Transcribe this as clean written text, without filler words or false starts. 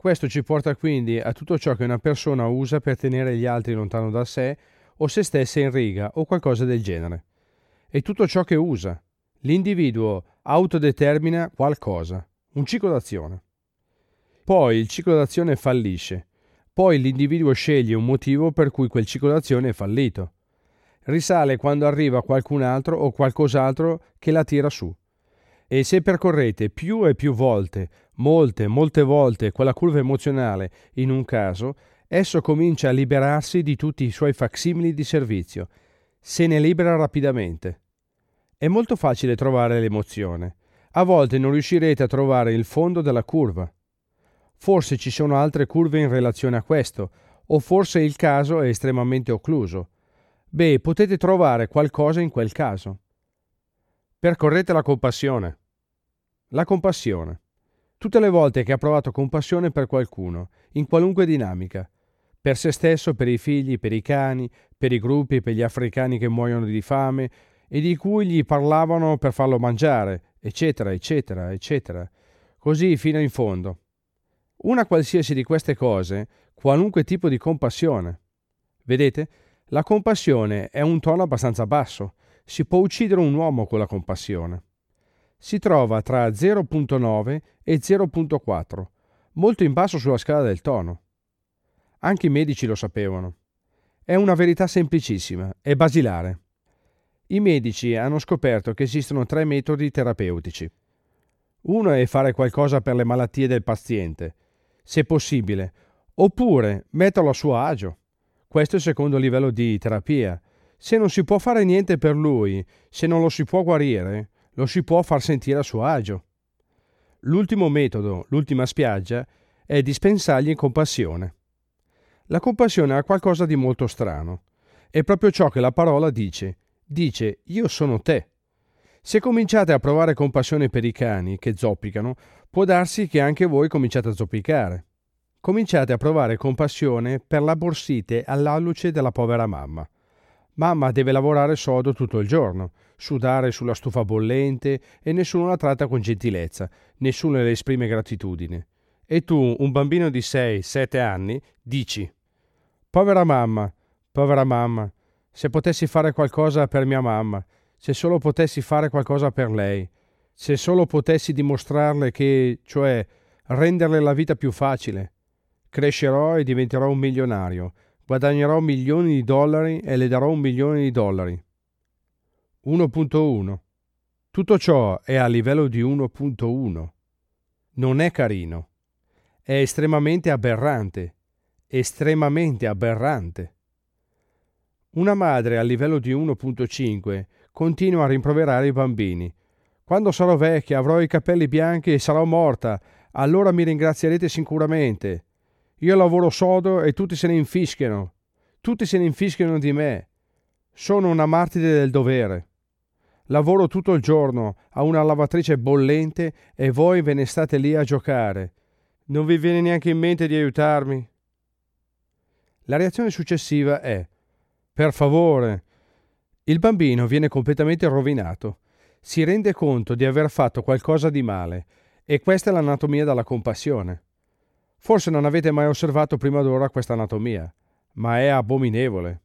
Questo ci porta quindi a tutto ciò che una persona usa per tenere gli altri lontano da sé o se stessa in riga o qualcosa del genere. E tutto ciò che usa. L'individuo autodetermina qualcosa, un ciclo d'azione. Poi il ciclo d'azione fallisce. Poi l'individuo sceglie un motivo per cui quel ciclo d'azione è fallito. Risale quando arriva qualcun altro o qualcos'altro che la tira su. E se percorrete più e più volte, molte volte, quella curva emozionale in un caso, esso comincia a liberarsi di tutti i suoi facsimili di servizio. Se ne libera rapidamente. È molto facile trovare l'emozione. A volte non riuscirete a trovare il fondo della curva. Forse ci sono altre curve in relazione a questo, o forse il caso è estremamente occluso. Beh, potete trovare qualcosa in quel caso. Percorrete la compassione. La compassione. Tutte le volte che ha provato compassione per qualcuno, in qualunque dinamica, per se stesso, per i figli, per i cani, per i gruppi, per gli africani che muoiono di fame e di cui gli parlavano per farlo mangiare, eccetera, eccetera, eccetera. Così fino in fondo. Una qualsiasi di queste cose, qualunque tipo di compassione. Vedete? La compassione è un tono abbastanza basso. Si può uccidere un uomo con la compassione. Si trova tra 0.9 e 0.4, molto in basso sulla scala del tono. Anche i medici lo sapevano. È una verità semplicissima, è basilare. I medici hanno scoperto che esistono 3 metodi terapeutici. Uno è fare qualcosa per le malattie del paziente, se possibile, oppure metterlo a suo agio. Questo è il secondo livello di terapia. Se non si può fare niente per lui, se non lo si può guarire, lo si può far sentire a suo agio. L'ultimo metodo, l'ultima spiaggia, è dispensargli compassione. La compassione ha qualcosa di molto strano. È proprio ciò che la parola dice. Dice, io sono te. Se cominciate a provare compassione per i cani che zoppicano, può darsi che anche voi cominciate a zoppicare. Cominciate a provare compassione per la borsite all'alluce della povera mamma. Mamma deve lavorare sodo tutto il giorno, sudare sulla stufa bollente e nessuno la tratta con gentilezza, nessuno le esprime gratitudine. E tu, un bambino di 6-7 anni, dici: povera mamma, se potessi fare qualcosa per mia mamma, se solo potessi fare qualcosa per lei, se solo potessi dimostrarle che, cioè, renderle la vita più facile. Crescerò e diventerò un milionario. Guadagnerò milioni di dollari e le darò $1 milione. 1.1. Tutto ciò è a livello di 1.1. Non è carino. È estremamente aberrante. Estremamente aberrante. Una madre a livello di 1.5 continua a rimproverare i bambini. Quando sarò vecchia, avrò i capelli bianchi e sarò morta. Allora mi ringrazierete sicuramente. Io lavoro sodo e tutti se ne infischiano. Tutti se ne infischiano di me. Sono una martire del dovere. Lavoro tutto il giorno a una lavatrice bollente e voi ve ne state lì a giocare. Non vi viene neanche in mente di aiutarmi? La reazione successiva è: per favore. Il bambino viene completamente rovinato. Si rende conto di aver fatto qualcosa di male e questa è l'anatomia della compassione. Forse non avete mai osservato prima d'ora questa anatomia, ma è abominevole.